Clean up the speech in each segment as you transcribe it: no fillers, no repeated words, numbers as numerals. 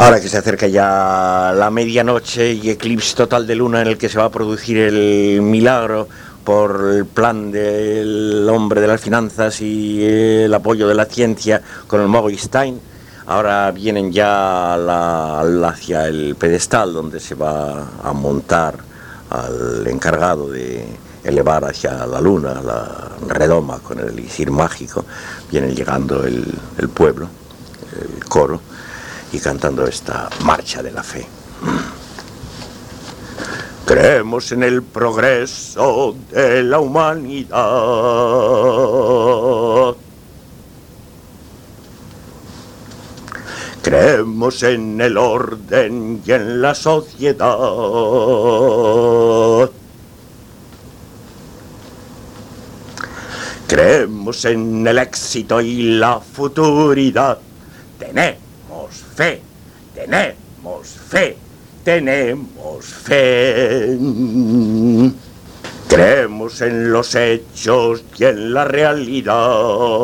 Ahora que se acerca ya la medianoche y eclipse total de luna en el que se va a producir el milagro por el plan del hombre de las finanzas y el apoyo de la ciencia con el mago Einstein, ahora vienen ya hacia el pedestal donde se va a montar al encargado de elevar hacia la luna la redoma con el elixir mágico. Viene llegando el pueblo, el coro, y cantando esta marcha de la fe. Creemos en el progreso de la humanidad. Creemos en el orden y en la sociedad. Creemos en el éxito y la futuridad. Tenemos fe, tenemos fe, tenemos fe. Creemos en los hechos y en la realidad.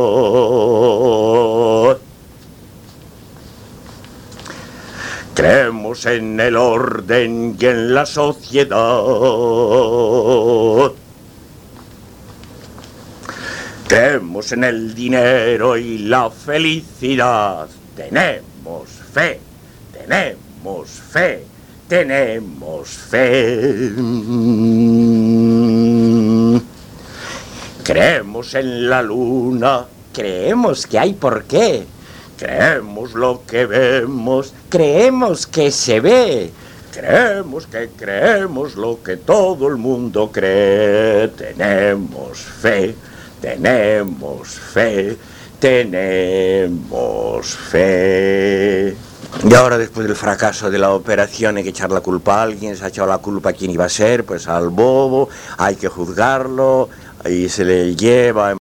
Creemos en el orden y en la sociedad. Creemos en el dinero y la felicidad. Tenemos fe, tenemos fe, tenemos fe. Creemos en la luna. Creemos que hay por qué. Creemos lo que vemos. Creemos que se ve. Creemos lo que todo el mundo cree. Tenemos fe, tenemos fe, tenemos fe. Y ahora, después del fracaso de la operación, hay que echar la culpa a alguien. Se ha echado la culpa a quién iba a ser, pues al bobo. Hay que juzgarlo y se le lleva